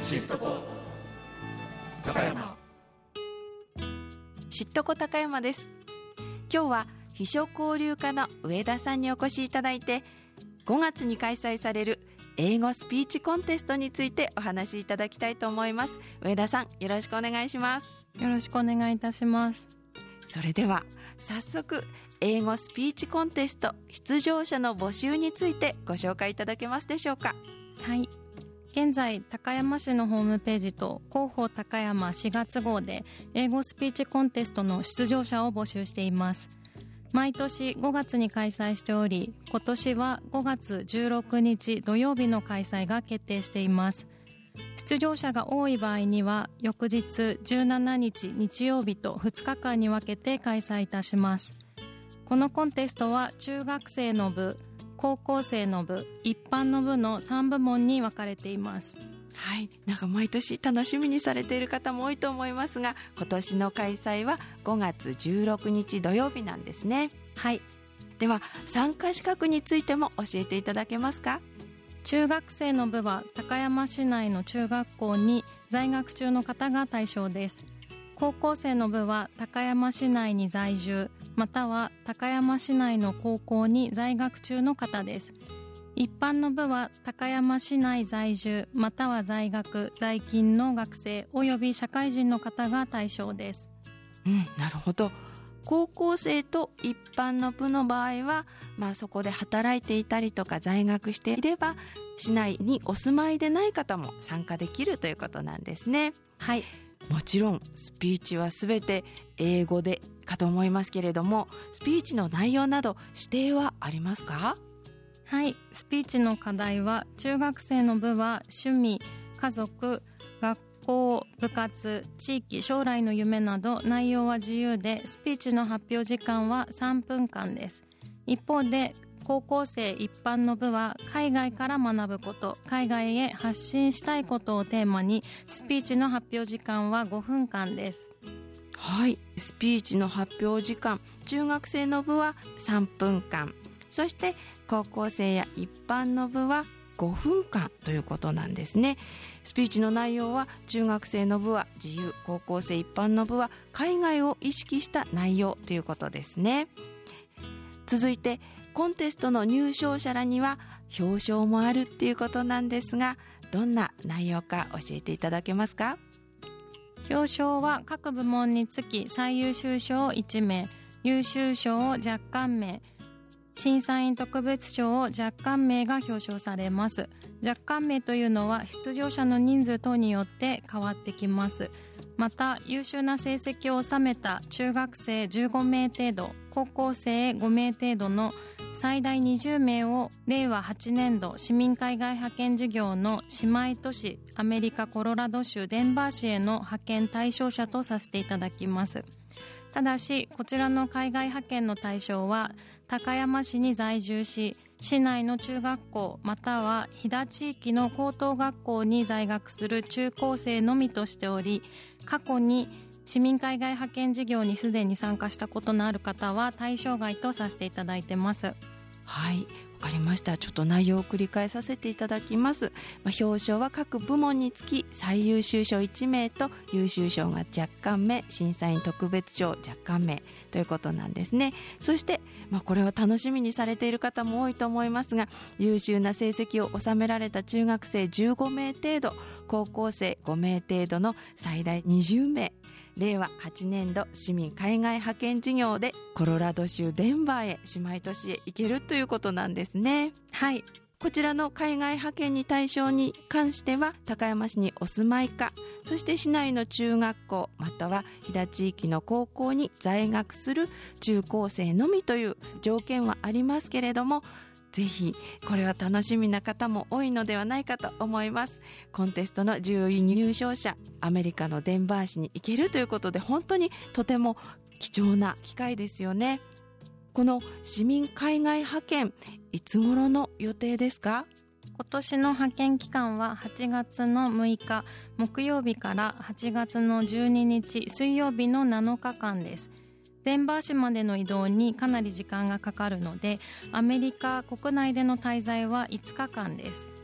シットコ高山。 しっとこ高山です。今日は秘書交流課の上田さんにお越しいただいて、5月に開催される英語スピーチコンテストについてお話しいただきたいと思います。上田さん、よろしくお願いします。 よろしくお願いいたします。 それでは早速、英語スピーチコンテスト出場者の募集についてご紹介いただけますでしょうか。 はい。現在、高山市のホームページと広報高山4月号で英語スピーチコンテストの出場者を募集しています。毎年5月に開催しており、今年は5月16日土曜日の開催が決定しています。出場者が多い場合には、翌日17日日曜日と2日間に分けて開催いたします。このコンテストは中学生の部、高校生の部、一般の部の3部門に分かれています。 はい、なんか毎年楽しみにされている方も多いと思いますが、今年の開催は5月16日土曜日なんですね。 はい。 では参加資格についても教えていただけますか。 中学生の部は高山市内の中学校に在学中の方が対象です。高校生の部は高山市内に在住、または高山市内の高校に在学中の方です。一般の部は高山市内在住、または在学、在勤の学生及び社会人の方が対象です。 なるほど。高校生と一般の部の場合は、そこで働いていたりとか在学していれば、市内にお住まいでない方も参加できるということなんですね。 はい。 もちろんスピーチはすべて英語でかと思いますけれども、スピーチの内容など指定はありますか？ はい。スピーチの課題は、中学生の部は趣味、家族、学校、部活、地域、将来の夢など内容は自由で、スピーチの発表時間は3分間です。一方で高校生一般の部は海外から学ぶこと、海外へ発信したいことをテーマに、スピーチの発表時間は5分間です。 はい。スピーチの発表時間、中学生の部は3分間、そして高校生や一般の部は5分間ということなんですね。スピーチの内容は中学生の部は自由、高校生一般の部は海外を意識した内容ということですね。続いてコンテストの入賞者らには表彰もあるっていうことなんですが、どんな内容か教えていただけますか？ 表彰は各部門につき最優秀賞1名、優秀賞若干名、審査員特別賞を若干名が表彰されます。若干名というのは出場者の人数等によって変わってきます。また、優秀な成績を収めた中学生15名程度、高校生5名程度の最大20名を令和8年度市民海外派遣事業の姉妹都市アメリカコロラド州デンバー市への派遣対象者とさせていただきます。ただし、こちらの海外派遣の対象は高山市に在住し、市内の中学校または飛騨地域の高等学校に在学する中高生のみとしており、過去に市民海外派遣事業にすでに参加したことのある方は対象外とさせていただいてます。 はい、わかりました。ちょっと内容を繰り返させていただきます。表彰は各部門につき最優秀賞1名と優秀賞が若干名、審査員特別賞若干名ということなんですね。そして、これを楽しみにされている方も多いと思いますが、優秀な成績を収められた中学生15名程度、高校生5名程度の最大20名、令和8年度市民海外派遣事業でコロラド州デンバーへ、姉妹都市へ行けるということなんですね。 はい。 こちらの海外派遣に対象に関しては、高山市にお住まいか、そして市内の中学校または飛騨地域の高校に在学する中高生のみという条件はありますけれども、ぜひこれは楽しみな方も多いのではないかと思います。コンテストの10位入賞者、アメリカのデンバー市に行けるということで、本当にとても貴重な機会ですよね。この市民海外派遣、いつ頃の予定ですか？ 今年の派遣期間は8月の6日木曜日から8月の12日水曜日の7日間です。デンバー市までの移動にかなり時間がかかるので、アメリカ国内での滞在は5日間です。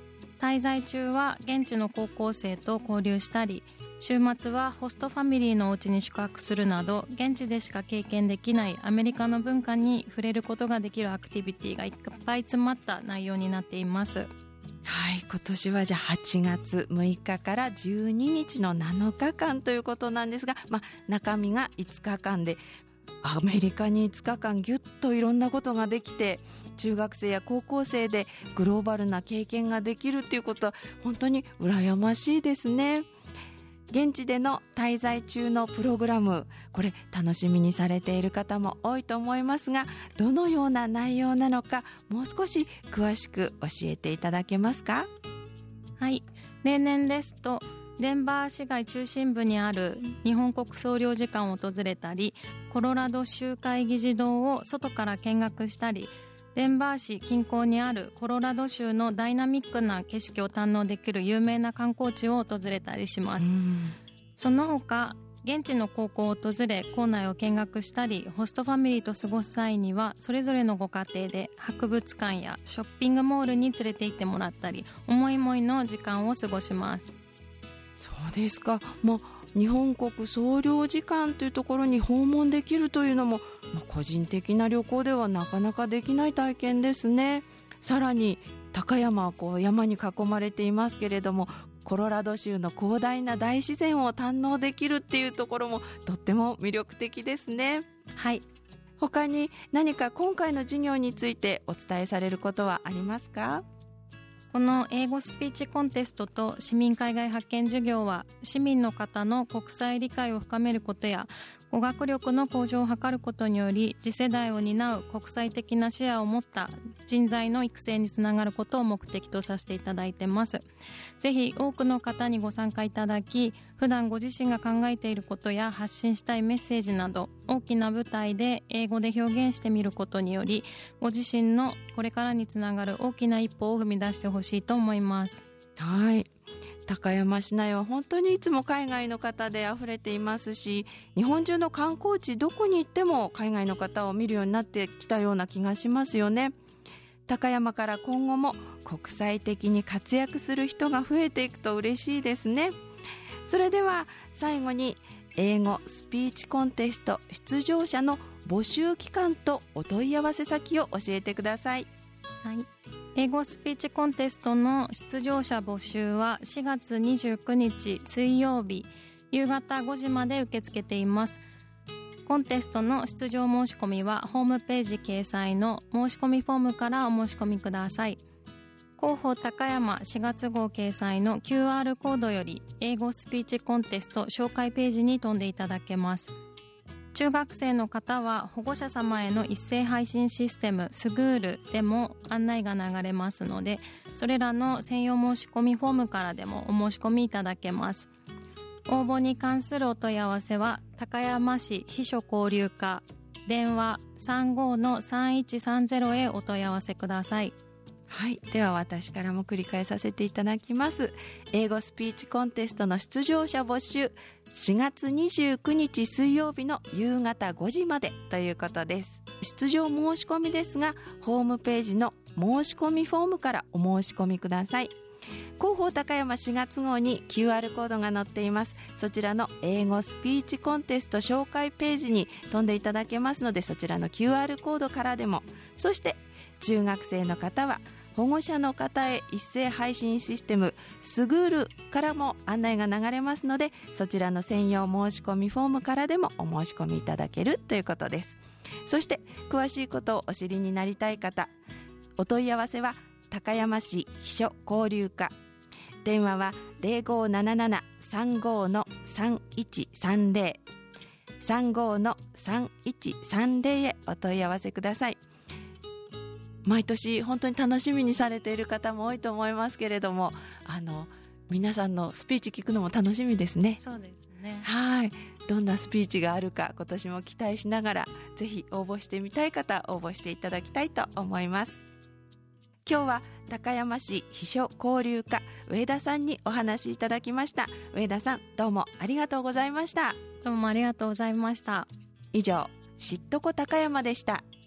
滞在中は現地の高校生と交流したり、週末はホストファミリーのお家に宿泊するなど、現地でしか経験できないアメリカの文化に触れることができるアクティビティがいっぱい詰まった内容になっています。 はい、今年はじゃあ8月6日から12日の7日間ということなんですが、中身が5日間で、アメリカに5日間ぎゅっといろんなことができて、中学生や高校生でグローバルな経験ができるっていうことは本当に羨ましいですね。現地での滞在中のプログラム、これ楽しみにされている方も多いと思いますが、どのような内容なのかもう少し詳しく教えていただけますか？ はい、例年ですとデンバー市街中心部にある日本国総領事館を訪れたり、コロラド州会議事堂を外から見学したり、デンバー市近郊にあるコロラド州のダイナミックな景色を堪能できる有名な観光地を訪れたりします。その他、現地の高校を訪れ校内を見学したり、ホストファミリーと過ごす際にはそれぞれのご家庭で博物館やショッピングモールに連れて行ってもらったり、思い思いの時間を過ごします。 そうですか。日本国総領事館というところに訪問できるというのも、個人的な旅行ではなかなかできない体験ですね。さらに高山は山に囲まれていますけれども、コロラド州の広大な大自然を堪能できるっていうところもとっても魅力的ですね。 はい。 他に何か今回の授業についてお伝えされることはありますか？ この英語スピーチコンテストと市民海外発見授業は、市民の方の国際理解を深めることや語学力の向上を図ることにより、次世代を担う国際的な視野を持った人材の育成につながることを目的とさせていただいています。ぜひ多くの方にご参加いただき、普段ご自身が考えていることや発信したいメッセージなど、大きな舞台で英語で表現してみることにより、ご自身のこれからにつながる大きな一歩を踏み出してほしいと思います。 はい、高山市内は本当にいつも海外の方であふれていますし、日本中の観光地どこに行っても海外の方を見るようになってきたような気がしますよね。高山から今後も国際的に活躍する人が増えていくと嬉しいですね。それでは最後に英語スピーチコンテスト出場者の募集期間とお問い合わせ先を教えてください。 はい、英語スピーチコンテストの出場者募集は4月29日水曜日夕方5時まで受け付けています。コンテストの出場申し込みはホームページ掲載の申し込みフォームからお申し込みください。広報高山4月号掲載の QR コードより英語スピーチコンテスト紹介ページに飛んでいただけます。中学生の方は保護者様への一斉配信システムスグールでも案内が流れますので、それらの専用申し込みフォームからでもお申し込みいただけます。応募に関するお問い合わせは高山市秘書交流課電話 35-3130 へお問い合わせください。 はい、では私からも繰り返させていただきます。英語スピーチコンテストの出場者募集、4月29日水曜日の夕方5時までということです。出場申し込みですが、ホームページの申し込みフォームからお申し込みください。広報高山4月号に QR コードが載っています。そちらの英語スピーチコンテスト紹介ページに飛んでいただけますので、そちらの QR コードからでも、そして中学生の方は保護者の方へ一斉配信システムスグールからも案内が流れますので、そちらの専用申し込みフォームからでもお申し込みいただけるということです。そして詳しいことをお知りになりたい方、お問い合わせは高山市秘書交流課、電話は 0577-35-3130 35-3130 へお問い合わせください。毎年本当に楽しみにされている方も多いと思いますけれども、皆さんのスピーチ聞くのも楽しみですね。 そうですね。 はい、どんなスピーチがあるか今年も期待しながら、ぜひ応募してみたい方応募していただきたいと思います。今日は高山市秘書交流課上田さんにお話しいただきました。上田さん、どうもありがとうございました。 どうもありがとうございました。 以上、知っとこ高山でした。